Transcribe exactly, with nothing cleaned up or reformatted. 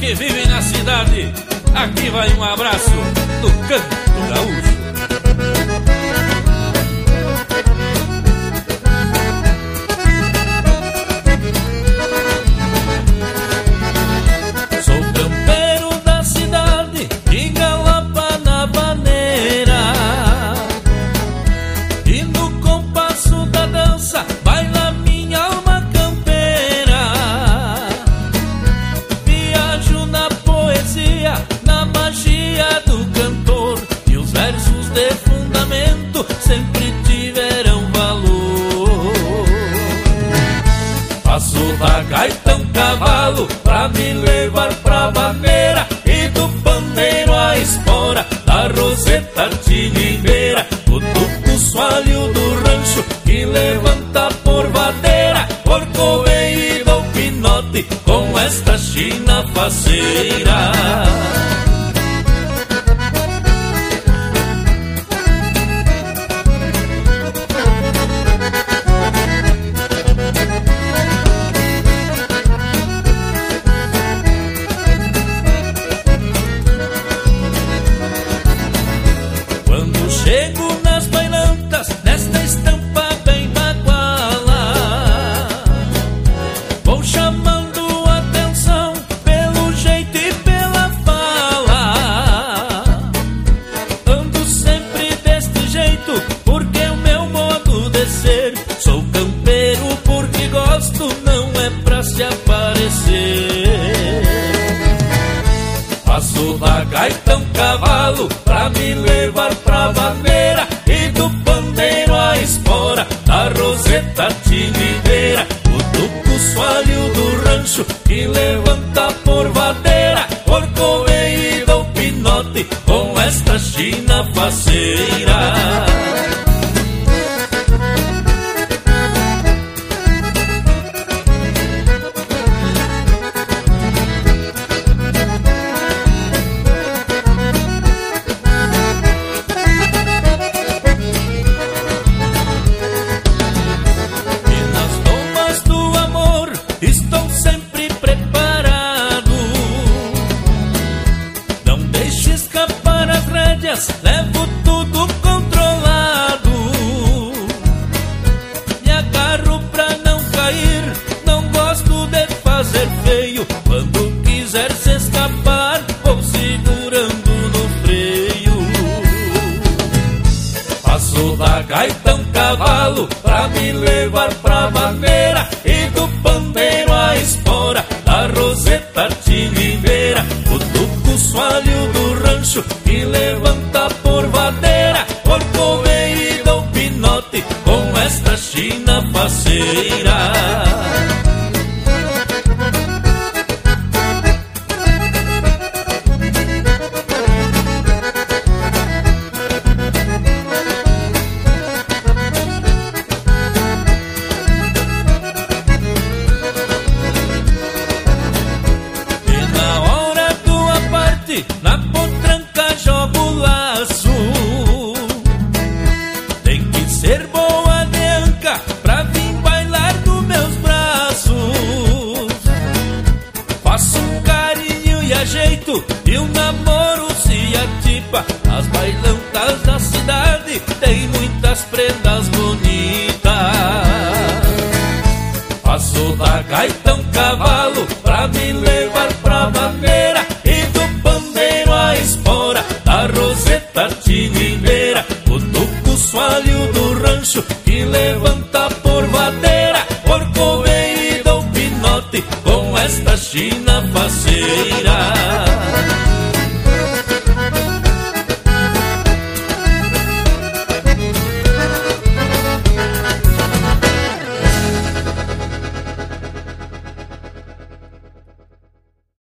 que vivem na cidade, aqui vai um abraço do Canto Gaúcho. Sou campeiro da cidade que galapa na vaneira, e no compasso da dança baila minha alma campeira. Viajo na poesia, na magia do cantor, e os versos de fundamento sempre tiveram valor. Passo da gaita um cavalo pra me levar pra vaneira, e do pandeiro a espora, da roseta artilheira, o tuco soalho do rancho que levanta por vadeira, corcoveio e dou pinote com esta china faceira. Chego nas bailantas, nesta estampa bem baguala, vou chamando atenção pelo jeito e pela fala. Ando sempre deste jeito porque é o meu modo de ser. Sou campeiro porque gosto, não é pra se aparecer. Passo da gaita um cavalo pra me levar pra vaneira, e do pandeiro a espora, da roseta artilheira, o tuco soalho do rancho que levanta por vadeira, corcoveio e dou pinote com esta china faceira. Levo tudo controlado, me agarro pra não cair, não gosto de fazer feio. Quando quiser se escapar, vou segurando no freio. Passo da gaita um cavalo pra me levar pra vaneira, e do pandeiro a espora, da roseta artilheira, o tuco soalho do rancho que levanta por vadeira, corcoveio e dou pinote com esta china faceira. E na hora do aparte, na potranca jogo o laço. Tem que ser boa de anca pra vir bailar dos meus braços. Faço um carinho e ajeito, e o namoro se atipa. As bailantas da cidade tem muitas prendas bonitas. Passo da gaita um cavalo pra me levar pra vaneira, e do pandeiro a espora, da roseta artilheira, o tuco soalho do rancho que levanta por vadeira, corcoveio e dou pinote com esta china faceira.